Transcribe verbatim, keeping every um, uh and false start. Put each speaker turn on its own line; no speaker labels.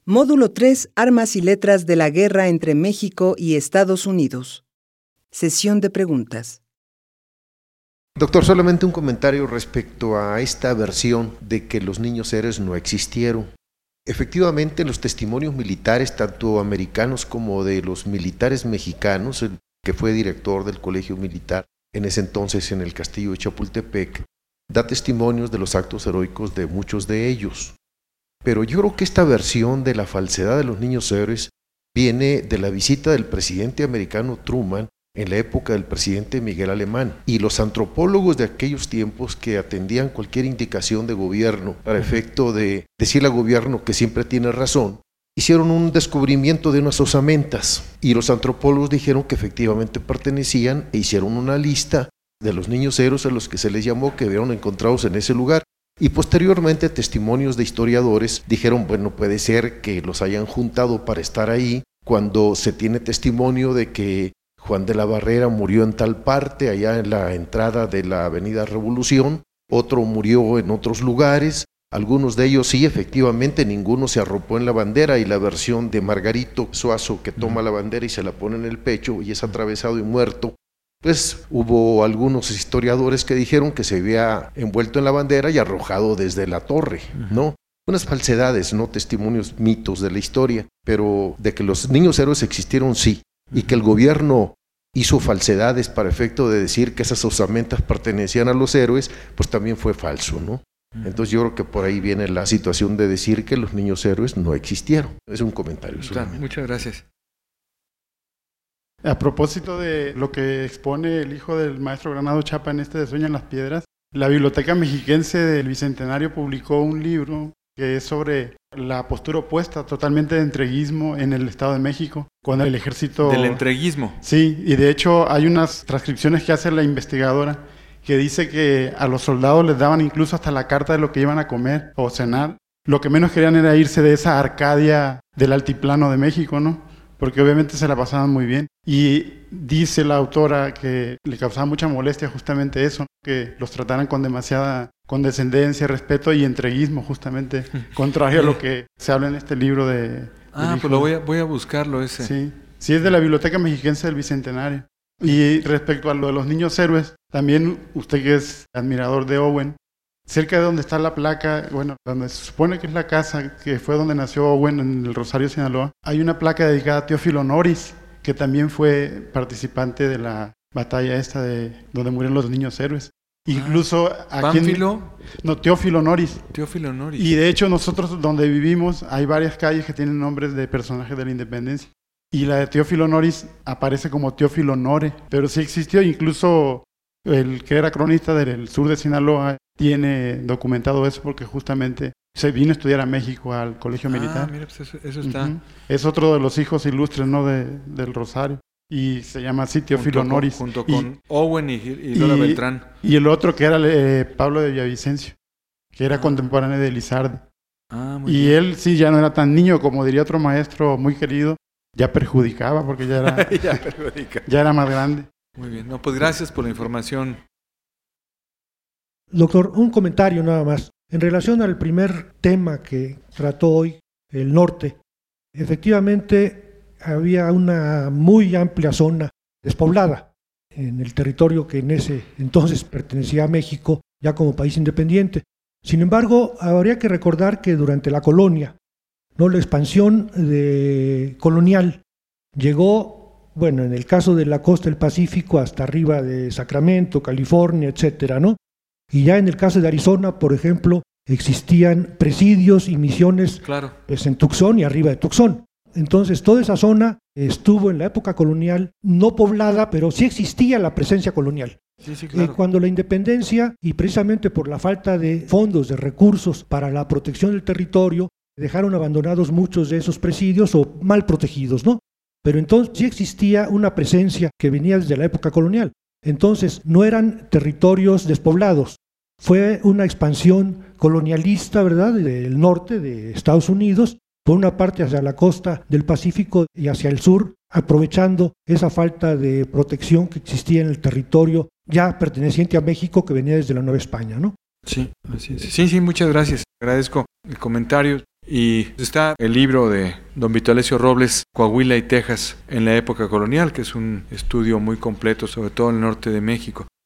Módulo tres. Armas y letras de la guerra entre México y Estados Unidos. Sesión de preguntas.
Doctor, solamente un comentario respecto a esta versión de que los niños héroes no existieron. Efectivamente, los testimonios militares, tanto americanos como de los militares mexicanos, el que fue director del colegio militar en ese entonces en el castillo de Chapultepec, da testimonios de los actos heroicos de muchos de ellos. Pero yo creo que esta versión de la falsedad de los niños héroes viene de la visita del presidente americano Truman en la época del presidente Miguel Alemán, y los antropólogos de aquellos tiempos que atendían cualquier indicación de gobierno para efecto de decirle al gobierno que siempre tiene razón, hicieron un descubrimiento de unas osamentas, y los antropólogos dijeron que efectivamente pertenecían e hicieron una lista de los niños héroes a los que se les llamó, que vieron encontrados en ese lugar. Y posteriormente testimonios de historiadores dijeron, bueno, puede ser que los hayan juntado para estar ahí, cuando se tiene testimonio de que Juan de la Barrera murió en tal parte, allá en la entrada de la Avenida Revolución, otro murió en otros lugares, algunos de ellos sí, efectivamente, ninguno se arropó en la bandera, y la versión de Margarito Suazo, que toma la bandera y se la pone en el pecho y es atravesado y muerto, pues hubo algunos historiadores que dijeron que se había envuelto en la bandera y arrojado desde la torre, ¿no? Unas falsedades, no testimonios, mitos de la historia, pero de que los niños héroes existieron, sí, y que el gobierno hizo falsedades para efecto de decir que esas osamentas pertenecían a los héroes, pues también fue falso, ¿no? Entonces yo creo que por ahí viene la situación de decir que los niños héroes no existieron. Es un comentario solamente.
Muchas gracias.
A propósito de lo que expone el hijo del maestro Granado Chapa en este de Sueñan las Piedras, la Biblioteca Mexiquense del Bicentenario publicó un libro que es sobre la postura opuesta totalmente de entreguismo en el Estado de México, con el ejército...
Del entreguismo.
Sí, y de hecho hay unas transcripciones que hace la investigadora que dice que a los soldados les daban incluso hasta la carta de lo que iban a comer o cenar. Lo que menos querían era irse de esa Arcadia del altiplano de México, ¿no? Porque obviamente se la pasaban muy bien. Y dice la autora que le causaba mucha molestia justamente eso, que los trataran con demasiada condescendencia, respeto y entreguismo, justamente, contrario a lo que se habla en este libro de...
Ah, pues lo voy a, voy a buscarlo ese.
Sí, sí, es de la Biblioteca Mexiquense del Bicentenario. Y respecto a lo de los niños héroes, también usted que es admirador de Owen, cerca de donde está la placa, bueno, donde se supone que es la casa que fue donde nació Owen en el Rosario, Sinaloa, hay una placa dedicada a Teófilo Noris, que también fue participante de la batalla esta de donde murieron los niños héroes. Incluso
ah,
aquí
¿Pánfilo?
En, no, Teófilo Noris.
Teófilo Noris.
Y de hecho nosotros donde vivimos hay varias calles que tienen nombres de personajes de la independencia. Y la de Teófilo Noris aparece como Teófilo Nore, pero sí existió. Incluso el que era cronista del sur de Sinaloa tiene documentado eso porque justamente se vino a estudiar a México al colegio
ah,
militar.
Mira, pues eso, eso está.
Uh-huh. Es otro de los hijos ilustres, ¿no? de, del Rosario. Y se llama así Teófilo
junto
Noris.
Con, junto
y,
con Owen y, y Lola
y,
Beltrán.
Y el otro que era eh, Pablo de Villavicencio, que era ah. contemporáneo de Elizarde.
Ah, muy
y
bien.
él sí ya no era tan niño, como diría otro maestro muy querido, ya perjudicaba porque ya era,
ya, perjudica.
ya era más grande.
Muy bien, no, pues gracias por la información.
Doctor, un comentario nada más. En relación al primer tema que trató hoy, el norte, efectivamente había una muy amplia zona despoblada en el territorio que en ese entonces pertenecía a México, ya como país independiente. Sin embargo, habría que recordar que durante la colonia, ¿no? la expansión de, colonial llegó, bueno, en el caso de la costa del Pacífico, hasta arriba de Sacramento, California, etcétera, ¿no? Y ya en el caso de Arizona, por ejemplo, existían presidios y misiones
claro.
pues, en Tucson y arriba de Tucson. Entonces, toda esa zona estuvo en la época colonial no poblada, pero sí existía la presencia colonial.
Sí, sí, claro.
eh, cuando la independencia, y precisamente por la falta de fondos, de recursos para la protección del territorio, dejaron abandonados muchos de esos presidios o mal protegidos, ¿no? Pero entonces sí existía una presencia que venía desde la época colonial. Entonces, no eran territorios despoblados. Fue una expansión colonialista, ¿verdad?, del norte de Estados Unidos, por una parte hacia la costa del Pacífico y hacia el sur, aprovechando esa falta de protección que existía en el territorio ya perteneciente a México, que venía desde la Nueva España, ¿no?
Sí, así es. Sí, sí, muchas gracias. Agradezco el comentario Y está el libro de don Vito Alessio Robles, Coahuila y Texas en la época colonial, que es un estudio muy completo, sobre todo en el norte de México.